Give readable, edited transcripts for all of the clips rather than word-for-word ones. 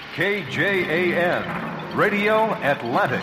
KJAN, Radio Atlantic.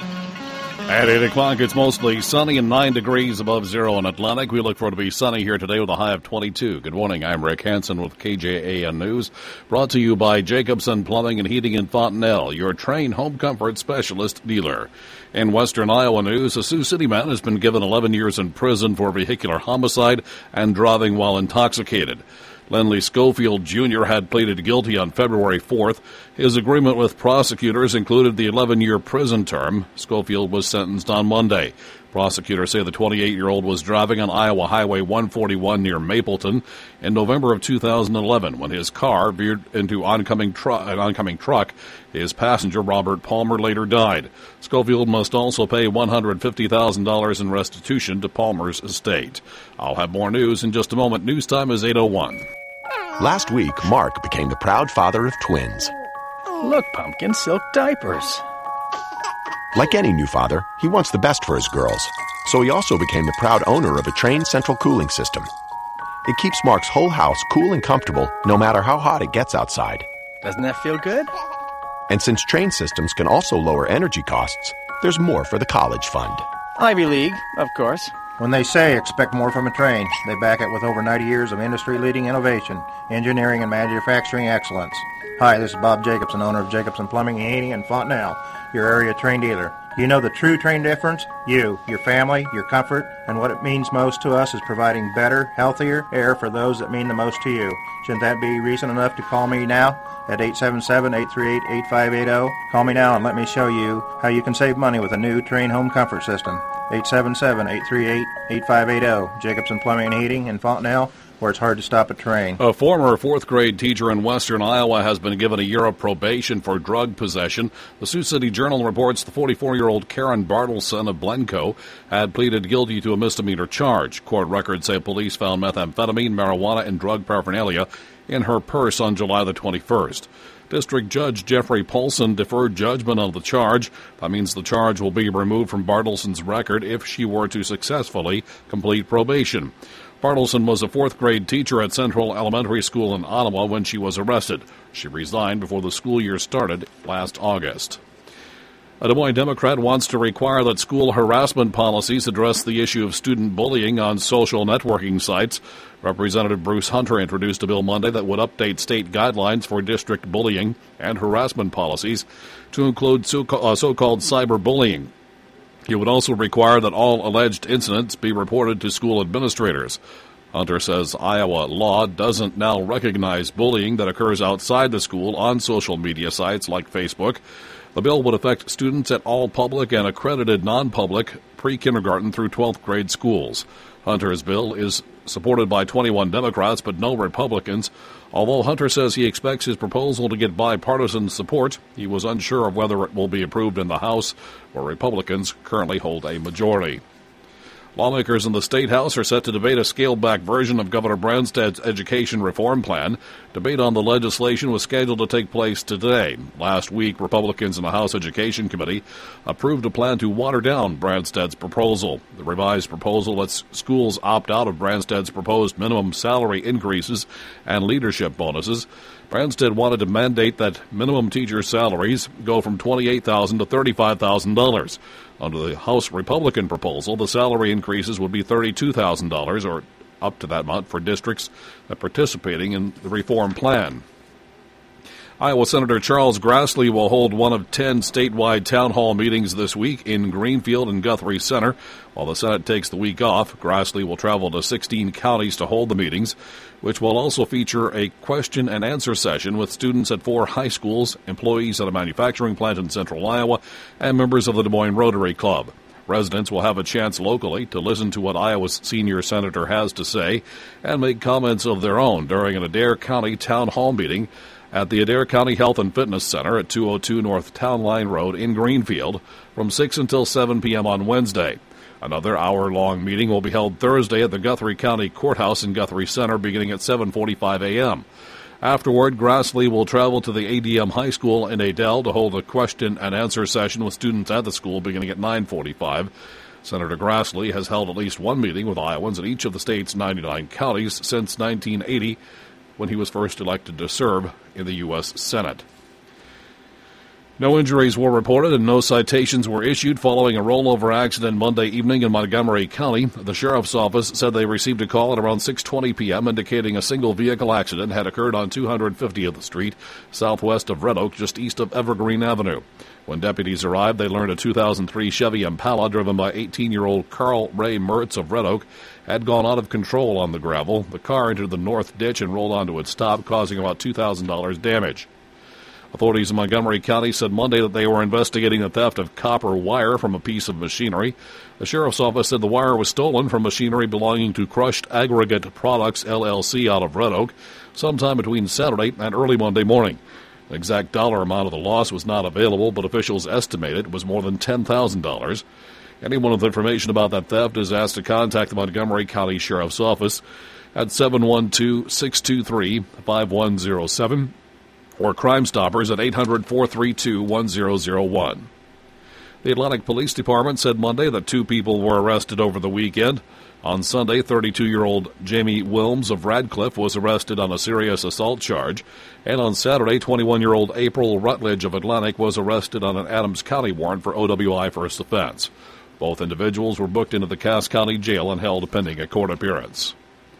At 8 o'clock, it's mostly sunny and 9 degrees above zero in Atlantic. We look for it to be sunny here today with a high of 22. Good morning. I'm Rick Hansen with KJAN News, brought to you by Jacobson Plumbing and Heating in Fontenelle, your trained home comfort specialist dealer. In Western Iowa news, a Sioux City man has been given 11 years in prison for vehicular homicide and driving while intoxicated. Lenley Schofield Jr. had pleaded guilty on February 4th. His agreement with prosecutors included the 11-year prison term. Schofield was sentenced on Monday. Prosecutors say the 28-year-old was driving on Iowa Highway 141 near Mapleton in November of 2011 when his car veered into an oncoming truck. His passenger, Robert Palmer, later died. Schofield must also pay $150,000 in restitution to Palmer's estate. I'll have more news in just a moment. News time is 8:01. Last week, Mark became the proud father of twins. Look, Pumpkin, silk diapers. Like any new father, he wants the best for his girls. So he also became the proud owner of a Trane central cooling system. It keeps Mark's whole house cool and comfortable no matter how hot it gets outside. Doesn't that feel good? And since Trane systems can also lower energy costs, there's more for the college fund. Ivy League, of course. When they say expect more from a Trane, they back it with over 90 years of industry-leading innovation, engineering, and manufacturing excellence. Hi, this is Bob Jacobson, owner of Jacobson Plumbing and Heating in Fontenelle, your area Trane dealer. You know the true Trane difference? You, your family, your comfort, and what it means most to us is providing better, healthier air for those that mean the most to you. Shouldn't that be reason enough to call me now at 877-838-8580? Call me now and let me show you how you can save money with a new Trane home comfort system. 877-838-8580. Jacobson Plumbing and Heating in Fontenelle, where it's hard to stop a Trane. A former fourth-grade teacher in western Iowa has been given a year of probation for drug possession. The Sioux City Journal reports the 44-year-old Karen Bartleson of Blencoe had pleaded guilty to a misdemeanor charge. Court records say police found methamphetamine, marijuana, and drug paraphernalia in her purse on July the 21st. District Judge Jeffrey Paulson deferred judgment on the charge. That means the charge will be removed from Bartleson's record if she were to successfully complete probation. Bartleson was a fourth-grade teacher at Central Elementary School in Ottawa when she was arrested. She resigned before the school year started last August. A Des Moines Democrat wants to require that school harassment policies address the issue of student bullying on social networking sites. Representative Bruce Hunter introduced a bill Monday that would update state guidelines for district bullying and harassment policies to include so-called cyberbullying. He would also require that all alleged incidents be reported to school administrators. Hunter says Iowa law doesn't now recognize bullying that occurs outside the school on social media sites like Facebook. The bill would affect students at all public and accredited non-public pre-kindergarten through 12th grade schools. Hunter's bill is supported by 21 Democrats but no Republicans. Although Hunter says he expects his proposal to get bipartisan support, he was unsure of whether it will be approved in the House, where Republicans currently hold a majority. Lawmakers in the State House are set to debate a scaled-back version of Governor Branstad's education reform plan. Debate on the legislation was scheduled to take place today. Last week, Republicans in the House Education Committee approved a plan to water down Branstad's proposal. The revised proposal lets schools opt out of Branstad's proposed minimum salary increases and leadership bonuses. Branstad wanted to mandate that minimum teacher salaries go from $28,000 to $35,000. Under the House Republican proposal, the salary increases would be $32,000 or up to that amount for districts participating in the reform plan. Iowa Senator Charles Grassley will hold one of 10 statewide town hall meetings this week in Greenfield and Guthrie Center. While the Senate takes the week off, Grassley will travel to 16 counties to hold the meetings, which will also feature a question and answer session with students at 4 high schools, employees at a manufacturing plant in central Iowa, and members of the Des Moines Rotary Club. Residents will have a chance locally to listen to what Iowa's senior senator has to say and make comments of their own during an Adair County Town Hall meeting at the Adair County Health and Fitness Center at 202 North Town Line Road in Greenfield from 6 until 7 p.m. on Wednesday. Another hour-long meeting will be held Thursday at the Guthrie County Courthouse in Guthrie Center beginning at 7:45 a.m. Afterward, Grassley will travel to the ADM High School in Adel to hold a question and answer session with students at the school beginning at 9:45. Senator Grassley has held at least one meeting with Iowans in each of the state's 99 counties since 1980, when he was first elected to serve in the U.S. Senate. No injuries were reported and no citations were issued following a rollover accident Monday evening in Montgomery County. The sheriff's office said they received a call at around 6:20 p.m. indicating a single vehicle accident had occurred on 250th Street, southwest of Red Oak, just east of Evergreen Avenue. When deputies arrived, they learned a 2003 Chevy Impala driven by 18-year-old Carl Ray Mertz of Red Oak had gone out of control on the gravel. The car entered the north ditch and rolled onto its top, causing about $2,000 damage. Authorities in Montgomery County said Monday that they were investigating the theft of copper wire from a piece of machinery. The sheriff's office said the wire was stolen from machinery belonging to Crushed Aggregate Products, LLC, out of Red Oak, sometime between Saturday and early Monday morning. The exact dollar amount of the loss was not available, but officials estimated it was more than $10,000. Anyone with information about that theft is asked to contact the Montgomery County Sheriff's Office at 712-623-5107 or Crime Stoppers at 800-432-1001. The Atlantic Police Department said Monday that 2 people were arrested over the weekend. On Sunday, 32-year-old Jamie Wilms of Radcliffe was arrested on a serious assault charge. And on Saturday, 21-year-old April Rutledge of Atlantic was arrested on an Adams County warrant for OWI first offense. Both individuals were booked into the Cass County Jail and held pending a court appearance.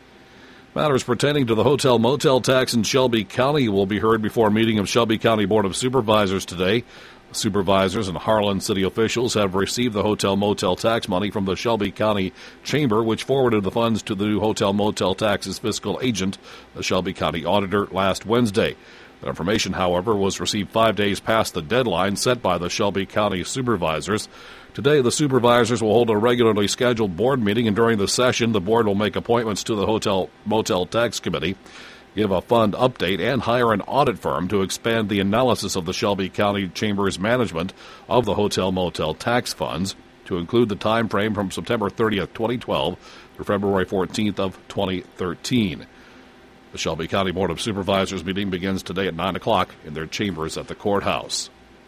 Matters pertaining to the hotel-motel tax in Shelby County will be heard before a meeting of Shelby County Board of Supervisors today. Supervisors and Harlan city officials have received the hotel-motel tax money from the Shelby County Chamber, which forwarded the funds to the new hotel-motel taxes fiscal agent, the Shelby County Auditor, last Wednesday. The information, however, was received 5 days past the deadline set by the Shelby County Supervisors. Today, the supervisors will hold a regularly scheduled board meeting, and during the session, the board will make appointments to the Hotel-Motel Tax Committee, give a fund update, and hire an audit firm to expand the analysis of the Shelby County Chamber's management of the hotel-motel tax funds to include the time frame from September 30th, 2012 through February 14th of 2013. The Shelby County Board of Supervisors meeting begins today at 9 o'clock in their chambers at the courthouse.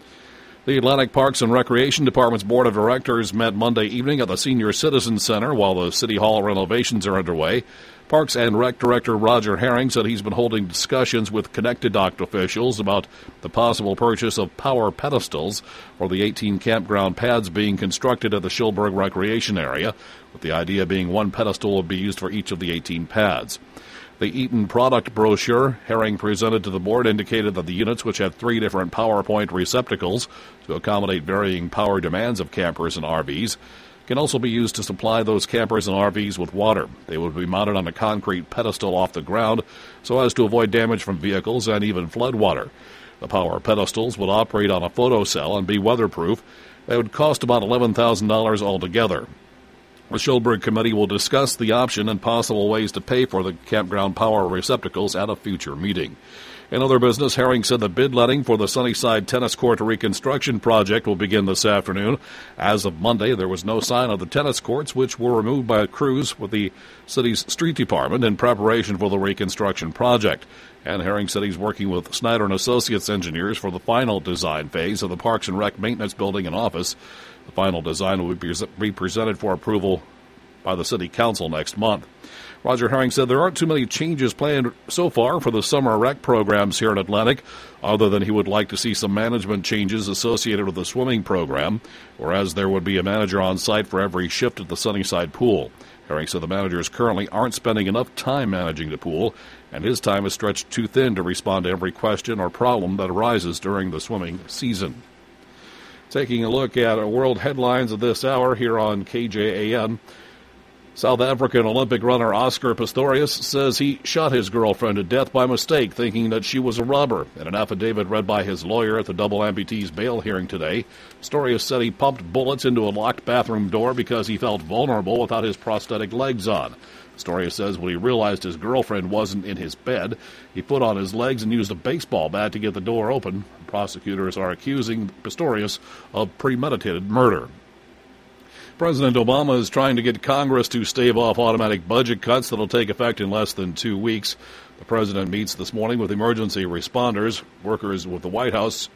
The Atlantic Parks and Recreation Department's Board of Directors met Monday evening at the Senior Citizen Center while the City Hall renovations are underway. Parks and Rec Director Roger Herring said he's been holding discussions with Connecticut officials about the possible purchase of power pedestals for the 18 campground pads being constructed at the Schilberg Recreation Area, with the idea being one pedestal would be used for each of the 18 pads. The Eaton product brochure Herring presented to the board indicated that the units, which had 3 different PowerPoint receptacles to accommodate varying power demands of campers and RVs, can also be used to supply those campers and RVs with water. They would be mounted on a concrete pedestal off the ground so as to avoid damage from vehicles and even flood water. The power pedestals would operate on a photocell and be weatherproof. They would cost about $11,000 altogether. The Schilberg Committee will discuss the option and possible ways to pay for the campground power receptacles at a future meeting. In other business, Herring said the bid letting for the Sunnyside Tennis Court reconstruction project will begin this afternoon. As of Monday, there was no sign of the tennis courts, which were removed by crews with the city's street department in preparation for the reconstruction project. And Herring said he's working with Snyder & Associates engineers for the final design phase of the Parks and Rec Maintenance Building and Office. The final design will be presented for approval by the City Council next month. Roger Herring said there aren't too many changes planned so far for the summer rec programs here in Atlantic, other than he would like to see some management changes associated with the swimming program, whereas there would be a manager on site for every shift at the Sunnyside pool. Herring said the managers currently aren't spending enough time managing the pool, and his time is stretched too thin to respond to every question or problem that arises during the swimming season. Taking a look at world headlines of this hour here on KJAN. South African Olympic runner Oscar Pistorius says he shot his girlfriend to death by mistake, thinking that she was a robber. In an affidavit read by his lawyer at the double amputee's bail hearing today, Pistorius said he pumped bullets into a locked bathroom door because he felt vulnerable without his prosthetic legs on. Pistorius says when he realized his girlfriend wasn't in his bed, he put on his legs and used a baseball bat to get the door open. Prosecutors are accusing Pistorius of premeditated murder. President Obama is trying to get Congress to stave off automatic budget cuts that will take effect in less than 2 weeks. The president meets this morning with emergency responders. Workers with the White House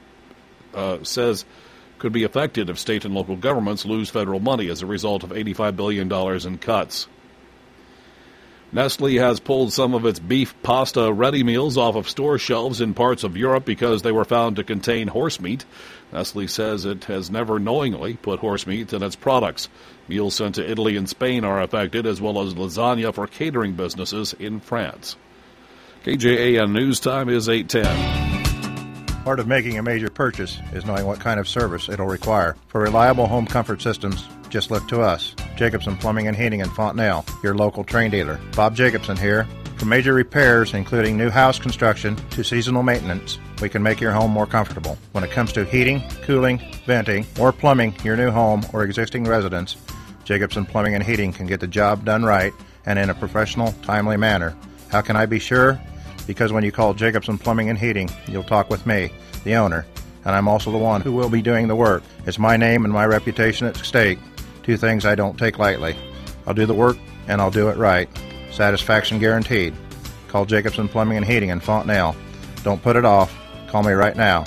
says could be affected if state and local governments lose federal money as a result of $85 billion in cuts. Nestle has pulled some of its beef pasta ready meals off of store shelves in parts of Europe because they were found to contain horse meat. Nestle says it has never knowingly put horse meat in its products. Meals sent to Italy and Spain are affected, as well as lasagna for catering businesses in France. KJAN News Time is 8:10. Part of making a major purchase is knowing what kind of service it'll require. For reliable home comfort systems, just look to us. Jacobson Plumbing and Heating in Fontenelle, your local Trane dealer. Bob Jacobson here. For major repairs, including new house construction to seasonal maintenance, we can make your home more comfortable. When it comes to heating, cooling, venting, or plumbing your new home or existing residence, Jacobson Plumbing and Heating can get the job done right and in a professional, timely manner. How can I be sure? Because when you call Jacobson Plumbing and Heating, you'll talk with me, the owner, and I'm also the one who will be doing the work. It's my name and my reputation at stake. Two things I don't take lightly. I'll do the work, and I'll do it right. Satisfaction guaranteed. Call Jacobson Plumbing and Heating in Fontenelle. Don't put it off. Call me right now.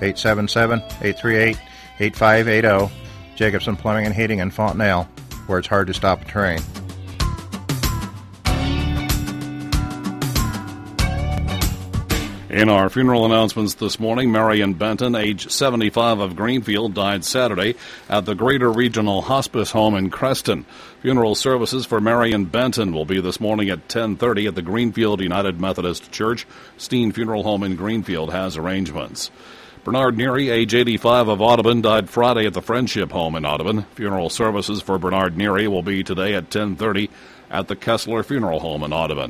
877-838-8580. Jacobson Plumbing and Heating in Fontenelle, where it's hard to stop a train. In our funeral announcements this morning, Marion Benton, age 75 of Greenfield, died Saturday at the Greater Regional Hospice Home in Creston. Funeral services for Marion Benton will be this morning at 10:30 at the Greenfield United Methodist Church. Steen Funeral Home in Greenfield has arrangements. Bernard Neary, age 85 of Audubon, died Friday at the Friendship Home in Audubon. Funeral services for Bernard Neary will be today at 10:30 at the Kessler Funeral Home in Audubon.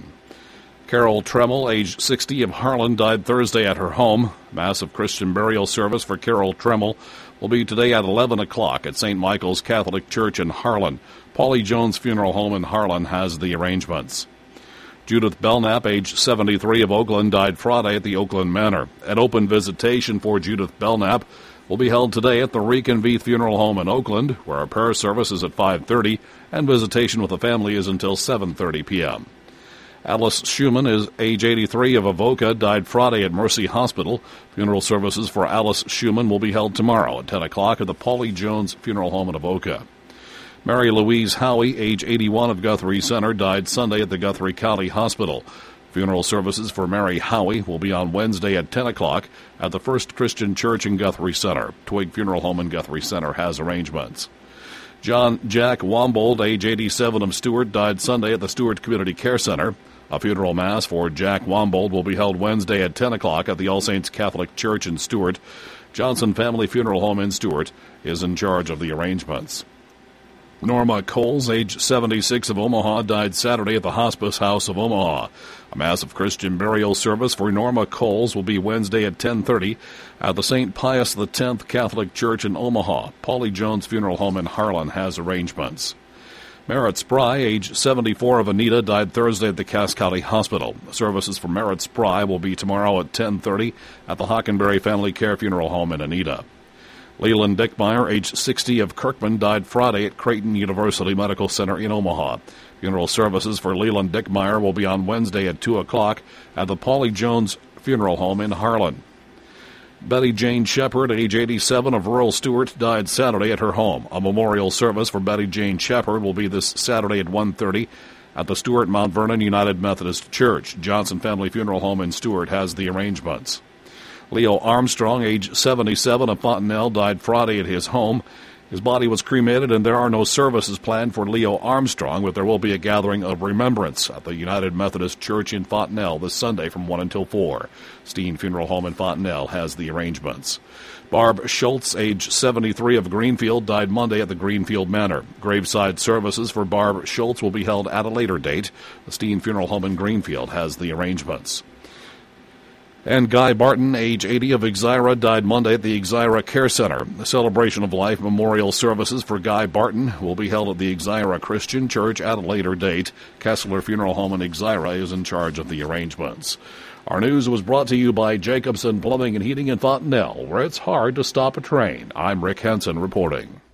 Carol Tremmel, age 60 of Harlan, died Thursday at her home. Mass of Christian burial service for Carol Tremmel will be today at 11 o'clock at St. Michael's Catholic Church in Harlan. Paulie Jones Funeral Home in Harlan has the arrangements. Judith Belknap, age 73 of Oakland, died Friday at the Oakland Manor. An open visitation for Judith Belknap will be held today at the Reconveith Funeral Home in Oakland, where a prayer service is at 5:30 and visitation with the family is until 7:30 p.m. Alice Schumann is age 83 of Avoca, died Friday at Mercy Hospital. Funeral services for Alice Schumann will be held tomorrow at 10 o'clock at the Paulie Jones Funeral Home in Avoca. Mary Louise Howie, age 81 of Guthrie Center, died Sunday at the Guthrie County Hospital. Funeral services for Mary Howie will be on Wednesday at 10 o'clock at the First Christian Church in Guthrie Center. Twig Funeral Home in Guthrie Center has arrangements. John Jack Wombold, age 87 of Stewart, died Sunday at the Stewart Community Care Center. A funeral mass for Jack Wombold will be held Wednesday at 10 o'clock at the All Saints Catholic Church in Stewart. Johnson Family Funeral Home in Stewart is in charge of the arrangements. Norma Coles, age 76 of Omaha, died Saturday at the Hospice House of Omaha. A mass of Christian burial service for Norma Coles will be Wednesday at 10:30 at the St. Pius X Catholic Church in Omaha. Paulie Jones Funeral Home in Harlan has arrangements. Merritt Spry, age 74 of Anita, died Thursday at the Cass County Hospital. Services for Merritt Spry will be tomorrow at 10:30 at the Hockenberry Family Care Funeral Home in Anita. Leland Dickmeyer, age 60 of Kirkman, died Friday at Creighton University Medical Center in Omaha. Funeral services for Leland Dickmeyer will be on Wednesday at 2 o'clock at the Paulie Jones Funeral Home in Harlan. Betty Jane Shepard, age 87 of rural Stewart, died Saturday at her home. A memorial service for Betty Jane Shepard will be this Saturday at 1:30 at the Stewart Mount Vernon United Methodist Church. Johnson Family Funeral Home in Stewart has the arrangements. Leo Armstrong, age 77 of Fontenelle, died Friday at his home. His body was cremated, and there are no services planned for Leo Armstrong, but there will be a gathering of remembrance at the United Methodist Church in Fontenelle this Sunday from 1 until 4. Steen Funeral Home in Fontenelle has the arrangements. Barb Schultz, age 73 of Greenfield, died Monday at the Greenfield Manor. Graveside services for Barb Schultz will be held at a later date. The Steen Funeral Home in Greenfield has the arrangements. And Guy Barton, age 80 of Exira, died Monday at the Exira Care Center. The Celebration of Life memorial services for Guy Barton will be held at the Exira Christian Church at a later date. Kessler Funeral Home in Exira is in charge of the arrangements. Our news was brought to you by Jacobson Plumbing and Heating in Fontenelle, where it's hard to stop a train. I'm Rick Henson reporting.